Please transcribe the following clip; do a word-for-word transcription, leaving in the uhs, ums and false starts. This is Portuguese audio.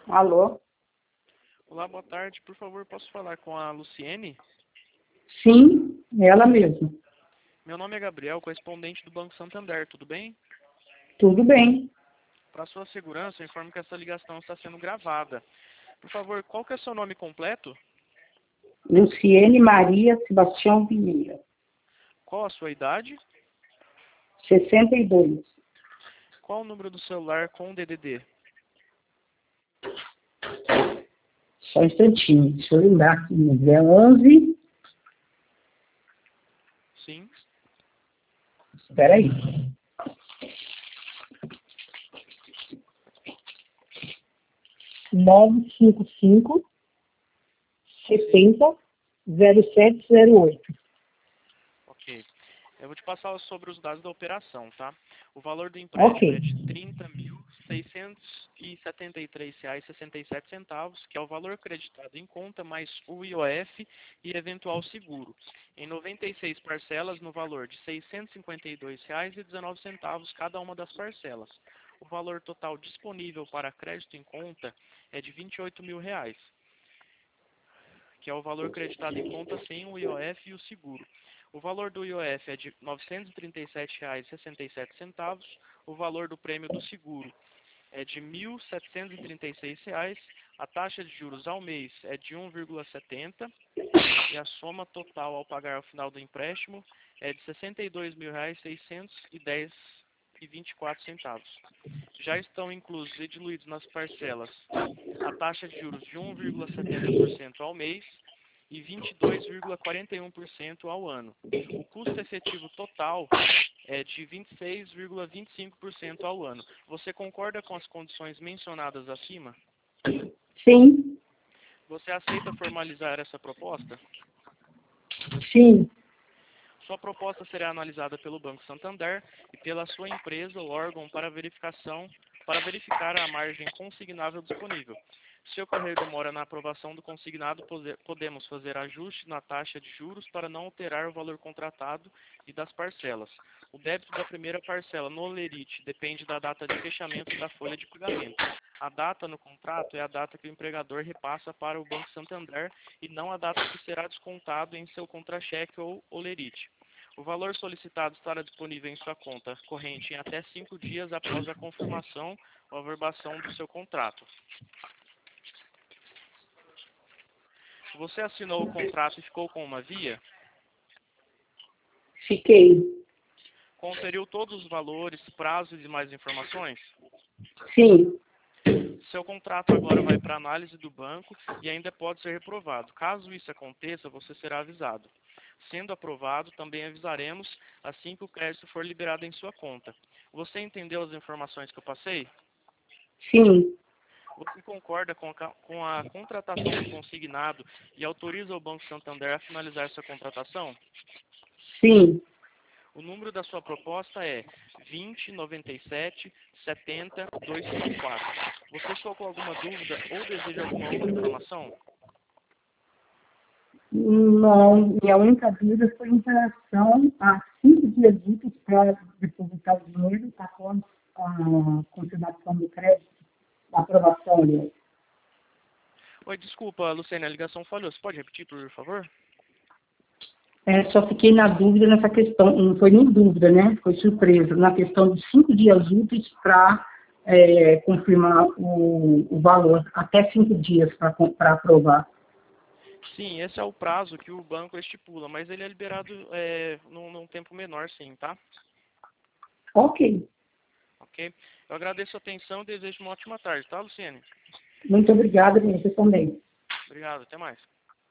Alô? Olá, boa tarde. Por favor, posso falar com a Luciene? Sim, ela mesma. Meu nome é Gabriel, correspondente do Banco Santander, tudo bem? Tudo bem. Para sua segurança, eu informo que essa ligação está sendo gravada. Por favor, qual que é o seu nome completo? Luciene Maria Sebastião Vieira. Qual a sua idade? sessenta e dois. Qual o número do celular com o D D D? Só um instantinho, deixa eu lembrar aqui. É onze. Sim. Espera aí. nove cinco cinco, setenta, zero sete zero oito. Ok. Eu vou te passar sobre os dados da operação, tá? O valor do empréstimo Ok. é de trinta mil seiscentos e setenta e três reais e sessenta e sete centavos, que é o valor acreditado em conta, mais o I O F e eventual seguro, em noventa e seis parcelas no valor de seiscentos e cinquenta e dois reais e dezenove centavos cada uma das parcelas. O valor total disponível para crédito em conta é de vinte e oito mil reais, que é o valor acreditado em conta sem o I O F e o seguro. O valor do I O F é de novecentos e trinta e sete reais e sessenta e sete centavos, o valor do prêmio do seguro é de mil setecentos e trinta e seis reais, a taxa de juros ao mês é de um vírgula setenta e a soma total ao pagar ao final do empréstimo é de sessenta e dois mil reais seiscentos e dez reais e vinte e quatro centavos. Já estão inclusos e diluídos nas parcelas a taxa de juros de um vírgula setenta por cento ao mês e vinte e dois vírgula quarenta e um por cento ao ano. O custo efetivo total é de vinte e seis vírgula vinte e cinco por cento ao ano. Você concorda com as condições mencionadas acima? Sim, Você aceita formalizar essa proposta? sim. Sua proposta será analisada pelo Banco Santander e pela sua empresa ou órgão para verificação, para verificar a margem consignável disponível. Se ocorrer demora na aprovação do consignado, podemos fazer ajuste na taxa de juros para não alterar o valor contratado e das parcelas. O débito da primeira parcela no Olerite depende da data de fechamento da folha de pagamento. A data no contrato é a data que o empregador repassa para o Banco Santander e não a data que será descontado em seu contra-cheque ou Olerite. O valor solicitado estará disponível em sua conta corrente em até cinco dias após a confirmação ou averbação do seu contrato. Você assinou o contrato e ficou com uma via? Fiquei. Conferiu todos os valores, prazos e mais informações? Sim. Seu contrato agora vai para análise do banco e ainda pode ser reprovado. Caso isso aconteça, você será avisado. Sendo aprovado, também avisaremos assim que o crédito for liberado em sua conta. Você entendeu as informações que eu passei? Sim. Você concorda com a, com a contratação do consignado e autoriza o Banco Santander a finalizar essa contratação? Sim. O número da sua proposta é vinte, noventa e sete, setenta, duzentos e cinquenta e quatro. Você ficou com alguma dúvida ou deseja alguma outra informação? Não, minha única dúvida foi em relação a cinco dias úteis para depositar o dinheiro após a consignação do crédito, a aprovação, aliás. Oi, desculpa, Luciane, a ligação falhou. Você pode repetir, por favor? É, só fiquei na dúvida nessa questão, não foi nem dúvida, né? Foi surpresa, na questão de cinco dias úteis para é, confirmar o, o valor, até cinco dias para aprovar. Sim, esse é o prazo que o banco estipula, mas ele é liberado é, num, num tempo menor, sim, tá? Ok. Ok? Eu agradeço a atenção e desejo uma ótima tarde, tá, Luciane? Muito obrigada, você também. Obrigado, até mais.